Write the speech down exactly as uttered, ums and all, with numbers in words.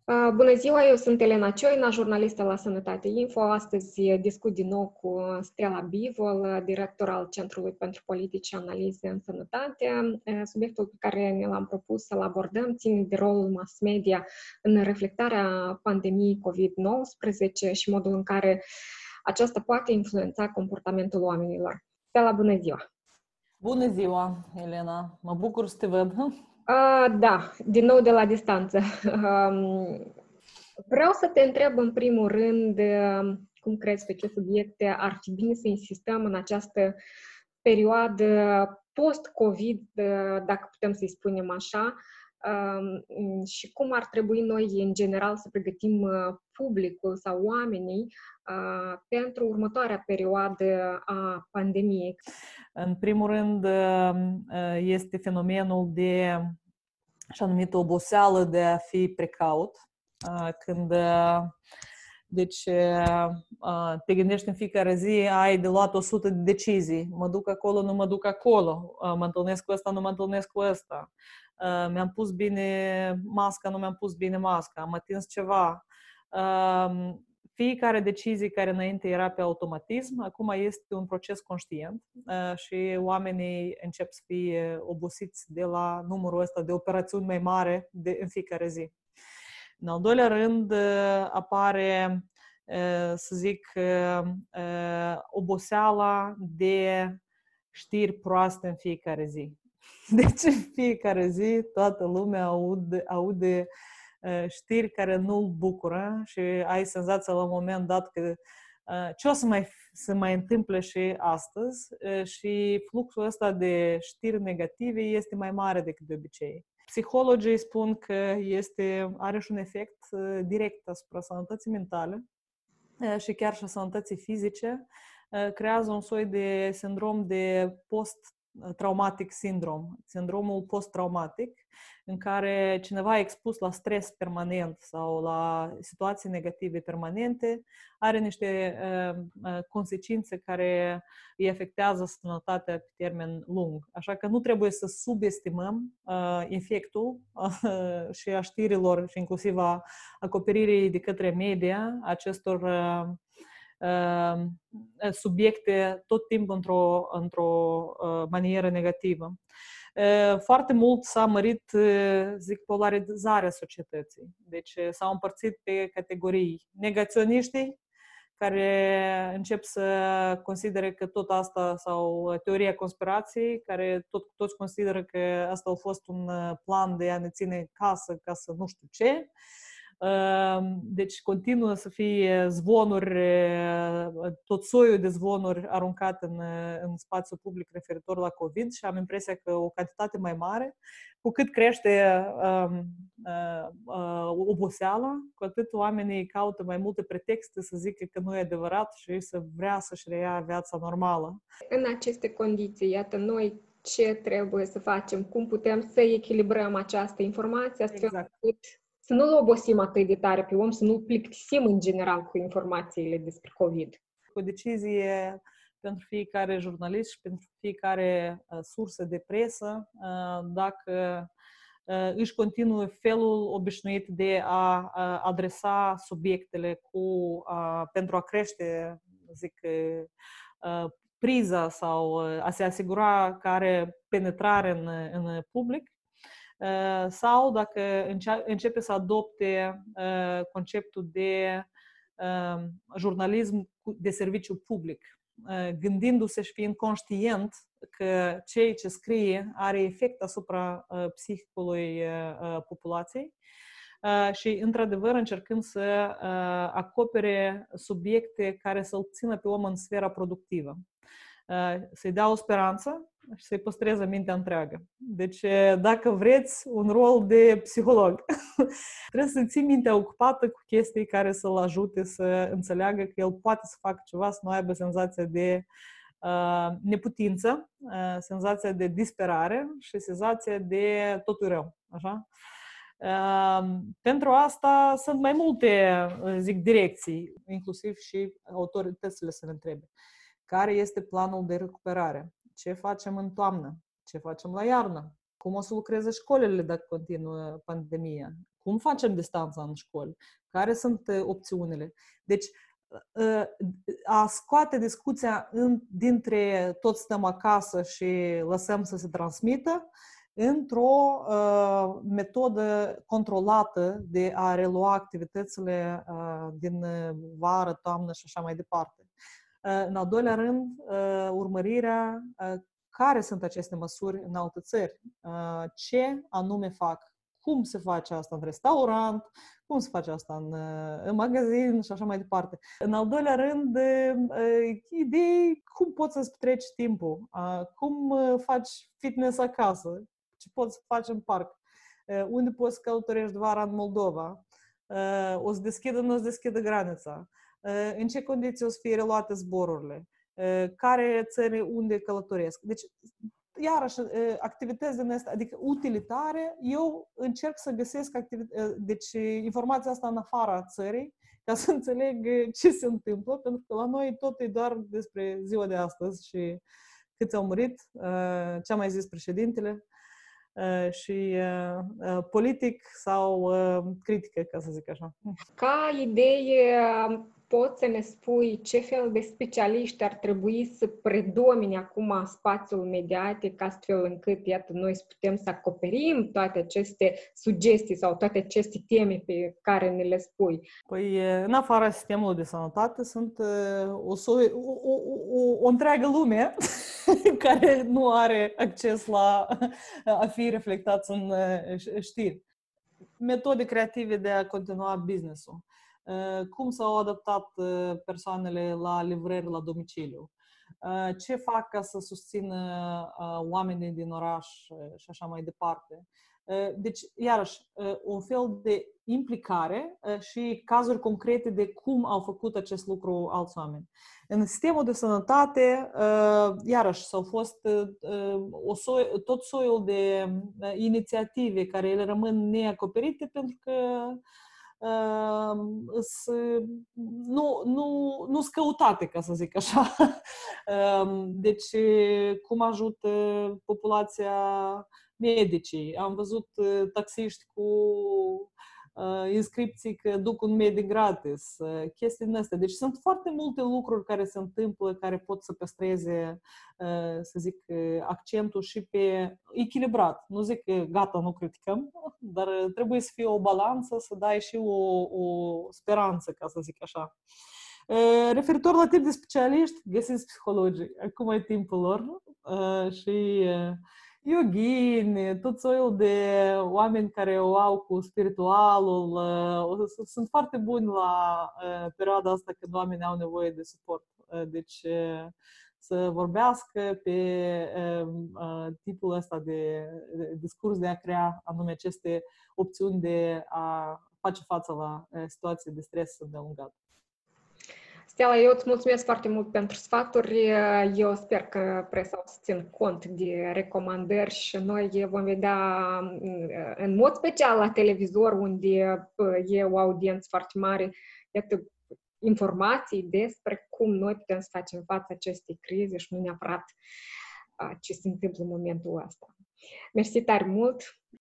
Uh, Bună ziua, eu sunt Elena Cioina, jurnalistă la Sănătate Info. Astăzi discut din nou cu Stella Bivol, director al Centrului pentru Politici și Analize în Sănătate. Subiectul pe care ne l-am propus să-l abordăm ține de rolul mass media în reflectarea pandemiei covid nouăsprezece și modul în care aceasta poate influența comportamentul oamenilor. Stella, bună ziua! Bună ziua, Elena! Mă bucur să te văd! Uh, da, din nou de la distanță. Vreau să te întreb în primul rând cum crezi pe ce subiecte ar fi bine să insistăm în această perioadă post-COVID, dacă putem să-i spunem așa, și cum ar trebui noi în general să pregătim publicul sau oamenii pentru următoarea perioadă a pandemiei. În primul rând este fenomenul de așa numită oboseală de a fi precaut, când deci te gândești în fiecare zi, ai de luat o sută de decizii, mă duc acolo, nu mă duc acolo, mă întâlnesc cu ăsta, nu mă întâlnesc cu ăsta, mi-am pus bine masca, nu mi-am pus bine masca, am atins ceva. Fiecare decizie care înainte era pe automatism, acum este un proces conștient și oamenii încep să fie obosiți de la numărul ăsta de operațiuni mai mare de, în fiecare zi. În al doilea rând apare, să zic, oboseala de știri proaste în fiecare zi. Deci în fiecare zi toată lumea aude, aude știri care nu-l bucură și ai senzația la un moment dat că ce o să mai, să mai întâmple și astăzi și fluxul ăsta de știri negative este mai mare decât de obicei. Psihologii spun că este, are și un efect direct asupra sănătății mentale și chiar și a sănătății fizice, creează un soi de sindrom de post-traumatic syndrome, sindromul post-traumatic, în care cineva e expus la stres permanent sau la situații negative permanente, are niște uh, consecințe care îi afectează sănătatea pe termen lung. Așa că nu trebuie să subestimăm uh, efectul uh, și a știrilor și inclusiv a acoperirii de către media acestor uh, uh, subiecte tot timpul într-o, într-o uh, manieră negativă. Foarte mult s-a mărit, zic, polarizarea societății. Deci s-au împărțit pe categorii negaționiștii, care încep să considere că tot asta, sau teoria conspirației, care tot, toți consideră că asta a fost un plan de a ne ține casă ca să nu știu ce. Deci continuă să fie zvonuri, tot soiul de zvonuri aruncate în, în spațiul public referitor la COVID și am impresia că o cantitate mai mare, cu cât crește uh, uh, uh, oboseala, cu atât oamenii caută mai multe pretexte să zică că nu e adevărat și să vrea să-și reia viața normală. În aceste condiții, iată, noi ce trebuie să facem? Cum putem să echilibrăm această informație astfel exact. încât să nu-l obosim atât de tare pe om, să nu-l plictisim în general cu informațiile despre COVID. O decizie pentru fiecare jurnalist și pentru fiecare uh, sursă de presă, uh, dacă uh, își continuă felul obișnuit de a uh, adresa subiectele cu, uh, pentru a crește, zic, uh, priza sau uh, a se asigura că are penetrare în, în public, sau dacă începe să adopte conceptul de jurnalism de serviciu public, gândindu-se și fiind conștient că ceea ce scrie are efect asupra psihicului populației și, într-adevăr, încercând să acopere subiecte care să-l țină pe om în sfera productivă, să-i dea o speranță și să-i păstreze mintea întreagă. Deci, dacă vreți un rol de psiholog, trebuie să ții mintea ocupată cu chestii care să-l ajute să înțeleagă că el poate să facă ceva, să nu aibă senzația de uh, neputință, uh, senzația de disperare și senzația de totul rău. Așa? Uh, pentru asta sunt mai multe, zic, direcții, inclusiv și autoritățile să ne întrebe. Care este planul de recuperare? Ce facem în toamnă? Ce facem la iarnă? Cum o să lucreze școlile dacă continuă pandemia? Cum facem distanța în școli? Care sunt opțiunile? Deci, a scoate discuția în, dintre toți stăm acasă și lăsăm să se transmită într-o uh, metodă controlată de a relua activitățile uh, din vară, toamnă și așa mai departe. Uh, în al doilea rând, uh, urmărirea uh, care sunt aceste măsuri în alte țări, uh, ce anume fac, cum se face asta în restaurant, cum se face asta în, în magazin și așa mai departe. În al doilea rând, idei cum poți să-ți petreci timpul, cum faci fitness acasă, ce poți să faci în parc, unde poți să călătorești vara în Moldova, o să deschidă, nu o să deschidă granița, în ce condiții o să fie reluate zborurile, care țări unde călătoresc. Deci, iarăși, activități din astea, adică utilitare, eu încerc să găsesc activi- deci, informația asta în afara țării, ca să înțeleg ce se întâmplă, pentru că la noi tot e doar despre ziua de astăzi și câți au murit, ce a mai zis președintele, și politic sau critică, ca să zic așa. Ca idee, poți să ne spui ce fel de specialiști ar trebui să predomine acum spațiul mediatic, astfel încât, iată, noi să putem să acoperim toate aceste sugestii sau toate aceste teme pe care ne le spui? Păi, în afara sistemului de sănătate sunt o, o, o, o, o întreagă lume care nu are acces la a fi reflectați în știri. Metode creative de a continua business-ul. Cum s-au adaptat persoanele la livrări la domiciliu? Ce fac ca să susțină oamenii din oraș și așa mai departe? Deci, iarăși, un fel de implicare și cazuri concrete de cum au făcut acest lucru alți oameni. În sistemul de sănătate, iarăși, s-au fost o soi, tot soiul de inițiative care ele rămân neacoperite pentru că nu, nu, nu sunt căutate, ca să zic așa. Deci, cum ajută populația medicii? Am văzut taxiști cu uh, inscripții că duc un medic gratis, uh, chestii din astea. Deci sunt foarte multe lucruri care se întâmplă, care pot să păstreze, uh, să zic, accentul și pe echilibrat. Nu zic că gata, nu criticăm, dar trebuie să fie o balanță, să dai și o, o speranță, ca să zic așa. Uh, referitor la tip de specialiști, găsiți psihologii. Acum e timpul lor uh, și uh, yogini, tot soiul de oameni care o au cu spiritualul, uh, sunt foarte buni la uh, perioada asta când oamenii au nevoie de suport. Uh, deci uh, să vorbească pe uh, uh, tipul ăsta de, de discurs de a crea anume aceste opțiuni de a face față la uh, situații de stres îndelungat. Stella, eu îți mulțumesc foarte mult pentru sfaturi. Eu sper că presa o să țin cont de recomandări și noi vom vedea în mod special la televizor, unde e o audiență foarte mare, iată, informații despre cum noi putem să facem față acestei crize și nu neapărat ce se întâmplă în momentul ăsta. Mersi tare mult!